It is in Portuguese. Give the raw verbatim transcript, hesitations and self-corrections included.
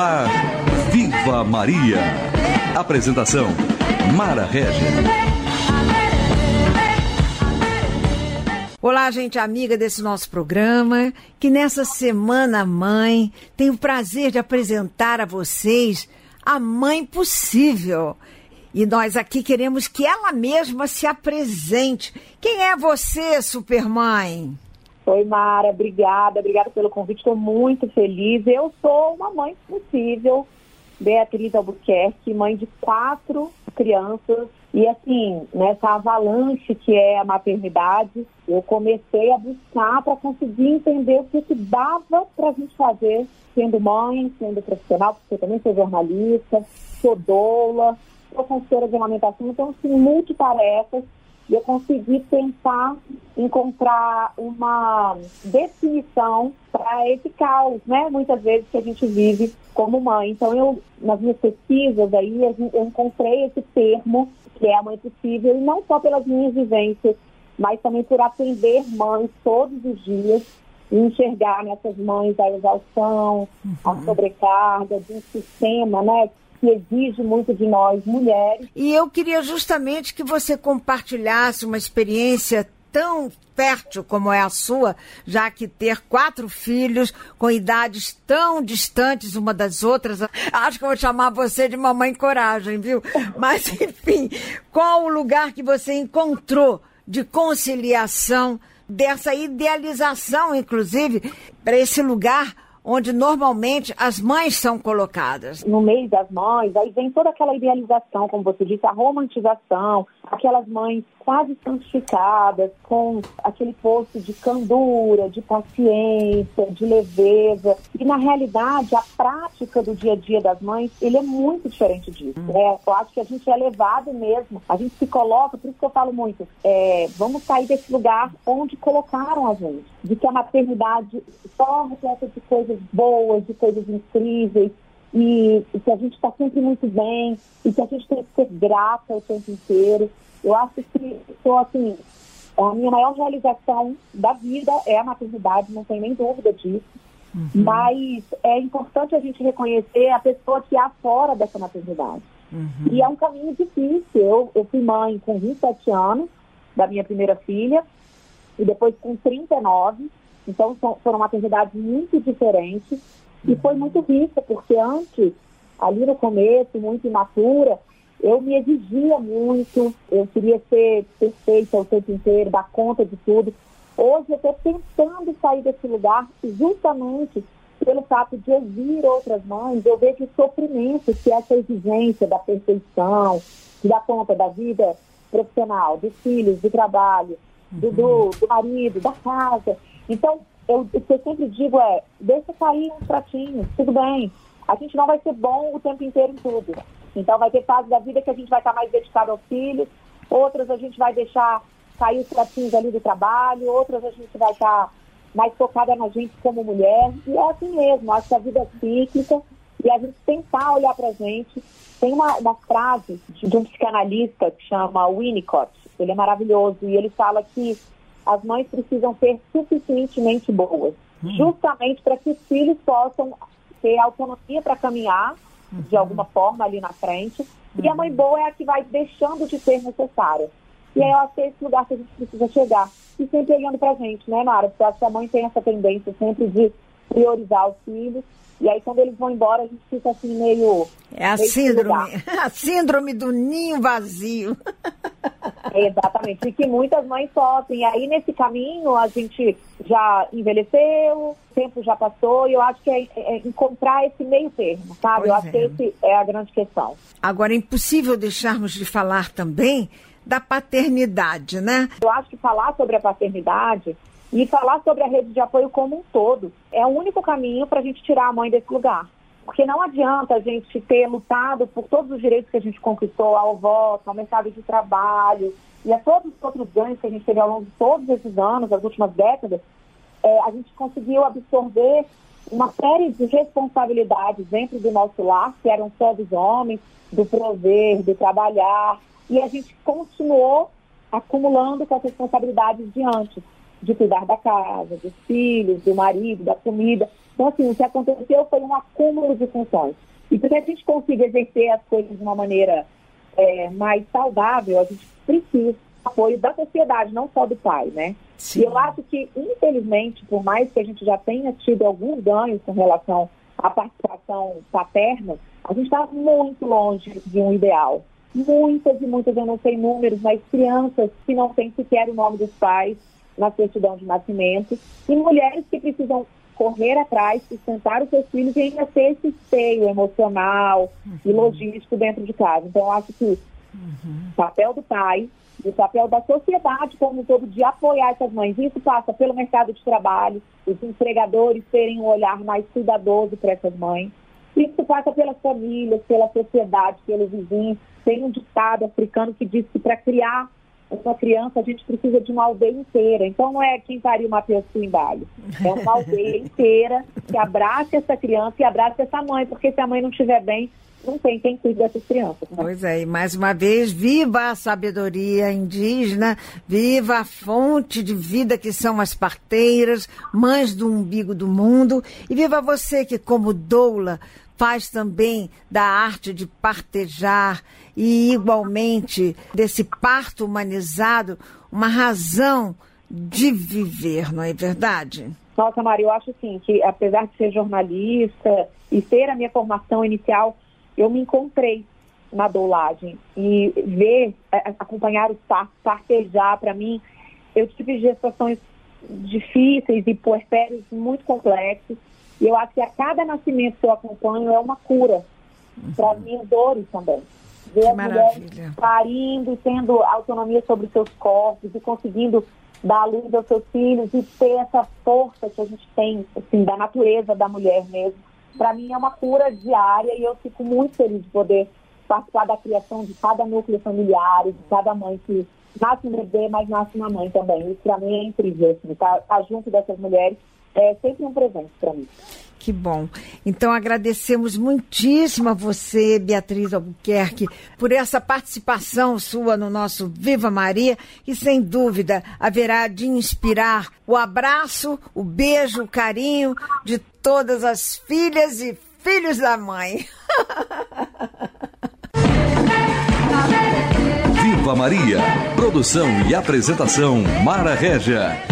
ar, Viva Maria. Apresentação, Mara Régia. Olá, gente amiga desse nosso programa, que nessa Semana Mãe tenho o prazer de apresentar a vocês a Mãe Possível. E nós aqui queremos que ela mesma se apresente. Quem é você, Supermãe? Oi, Mara, obrigada, obrigada pelo convite, estou muito feliz. Eu sou uma mãe possível, Beatriz Albuquerque, mãe de quatro crianças. E assim, nessa avalanche que é a maternidade, eu comecei a buscar para conseguir entender o que, que dava para a gente fazer sendo mãe, sendo profissional, porque eu também sou jornalista, sou doula, sou consultora de amamentação, então assim, multitarefas. E eu consegui tentar encontrar uma definição para esse caos, né? Muitas vezes que a gente vive como mãe. Então, eu, nas minhas pesquisas aí, eu encontrei esse termo, que é a mãe possível, e não só pelas minhas vivências, mas também por atender mães todos os dias e enxergar nessas mães a exaustão, uhum. a sobrecarga de um sistema, né? Que exige muito de nós, mulheres. E eu queria justamente que você compartilhasse uma experiência tão fértil como é a sua, já que ter quatro filhos com idades tão distantes uma das outras, acho que eu vou chamar você de mamãe coragem, viu? Mas, enfim, qual o lugar que você encontrou de conciliação, dessa idealização, inclusive, para esse lugar onde normalmente as mães são colocadas? No mês das mães, aí vem toda aquela idealização, como você disse, a romantização, aquelas mães quase santificadas, com aquele posto de candura, de paciência, de leveza. E, na realidade, a prática do dia a dia das mães, ele é muito diferente disso. Hum. Né? Eu acho que a gente é levado mesmo, a gente se coloca, por isso que eu falo muito, é, vamos sair desse lugar onde colocaram a gente, de que a maternidade só repleta de coisas boas, de coisas incríveis, e, e que a gente está sempre muito bem, e que a gente tem que ser grata o tempo inteiro. Eu acho que, sou, assim, a minha maior realização da vida é a maternidade, não tem nem dúvida disso. Uhum. Mas é importante a gente reconhecer a pessoa que há fora dessa maternidade. Uhum. E é um caminho difícil. Eu, eu fui mãe com vinte e sete anos da minha primeira filha, e depois com trinta e nove. Então, são, foram maternidades muito diferentes. E foi muito rica, porque antes, ali no começo, muito imatura, eu me exigia muito, eu queria ser perfeita o tempo inteiro, dar conta de tudo. Hoje eu estou tentando sair desse lugar justamente pelo fato de ouvir outras mães, eu vejo o sofrimento que é essa exigência da perfeição, de dar conta da vida profissional, dos filhos, do trabalho, do, do, do marido, da casa. Então, eu, o que eu sempre digo é, deixa cair uns pratinhos, tudo bem. A gente não vai ser bom o tempo inteiro em tudo. Então, vai ter fases da vida que a gente vai estar mais dedicado aos filhos, outras a gente vai deixar cair os pratinhos ali do trabalho, outras a gente vai estar mais focada na gente como mulher. E é assim mesmo, acho que a vida é cíclica e a gente tentar olhar pra gente. Tem uma, uma frase de um psicanalista que chama Winnicott, ele é maravilhoso, e ele fala que as mães precisam ser suficientemente boas, hum. justamente para que os filhos possam ter autonomia para caminhar uhum. de alguma forma ali na frente, uhum. e a mãe boa é a que vai deixando de ser necessária. E aí eu acho que é esse lugar que a gente precisa chegar. E sempre olhando pra gente, né, Mara? Porque eu acho que a mãe tem essa tendência sempre de priorizar os filhos. E aí, quando eles vão embora, a gente fica assim meio... É a síndrome, a síndrome do ninho vazio. É, exatamente, e que muitas mães sofrem. E aí, nesse caminho, a gente já envelheceu, o tempo já passou, e eu acho que é, é encontrar esse meio termo, sabe? Pois eu acho é. que esse é a grande questão. Agora, é impossível deixarmos de falar também da paternidade, né? Eu acho que falar sobre a paternidade e falar sobre a rede de apoio como um todo é o único caminho para a gente tirar a mãe desse lugar. Porque não adianta a gente ter lutado por todos os direitos que a gente conquistou, ao voto, ao mercado de trabalho e a todos os outros ganhos que a gente teve ao longo de todos esses anos, as últimas décadas, é, a gente conseguiu absorver uma série de responsabilidades dentro do nosso lar, que eram só dos homens, do prover, do trabalhar, e a gente continuou acumulando com as responsabilidades de antes, de cuidar da casa, dos filhos, do marido, da comida. Então, assim, o que aconteceu foi um acúmulo de funções. E para que a gente consiga exercer as coisas de uma maneira é, mais saudável, a gente precisa do apoio da sociedade, não só do pai, né? Sim. E eu acho que, infelizmente, por mais que a gente já tenha tido alguns ganhos com relação à participação paterna, a gente está muito longe de um ideal. Muitas e muitas, eu não sei números, mas crianças que não têm sequer o nome dos pais na certidão de nascimento, e mulheres que precisam correr atrás, sustentar os seus filhos e ainda ter esse esteio emocional uhum. e logístico dentro de casa. Então, eu acho que uhum. o papel do pai e o papel da sociedade como um todo de apoiar essas mães, isso passa pelo mercado de trabalho, os empregadores terem um olhar mais cuidadoso para essas mães. Isso passa pelas famílias, pela sociedade, pelo vizinho. Tem um ditado africano que diz que para criar uma criança a gente precisa de uma aldeia inteira. Então não é quem pariu uma pessoa embaixo. É uma aldeia inteira que abrace essa criança e abrace essa mãe, porque se a mãe não estiver bem, não tem quem cuide dessas crianças. Né? Pois é, e mais uma vez, viva a sabedoria indígena, viva a fonte de vida que são as parteiras, mães do umbigo do mundo, e viva você que, como doula, faz também da arte de partejar e, igualmente, desse parto humanizado, uma razão de viver, não é verdade? Nossa, Maria, eu acho assim, que apesar de ser jornalista e ter a minha formação inicial, eu me encontrei na doulagem e ver, acompanhar os partos, partejar, para mim, eu tive gestações difíceis e puerpérios muito complexos. E eu acho que a cada nascimento que eu acompanho é uma cura uhum. para as minhas dores também. Ver as mulheres parindo e tendo autonomia sobre os seus corpos e conseguindo dar a luz aos seus filhos e ter essa força que a gente tem, assim, da natureza da mulher mesmo. Para mim é uma cura diária e eu fico muito feliz de poder participar da criação de cada núcleo familiar, de cada mãe que nasce um bebê, mas nasce uma mãe também. Isso para mim é incrível, assim, estar tá, tá junto dessas mulheres. É sempre um presente para mim. Que bom. Então agradecemos muitíssimo a você, Beatriz Albuquerque, por essa participação sua no nosso Viva Maria e sem dúvida haverá de inspirar o abraço, o beijo, o carinho de todas as filhas e filhos da mãe. Viva Maria. Produção e apresentação Mara Régia.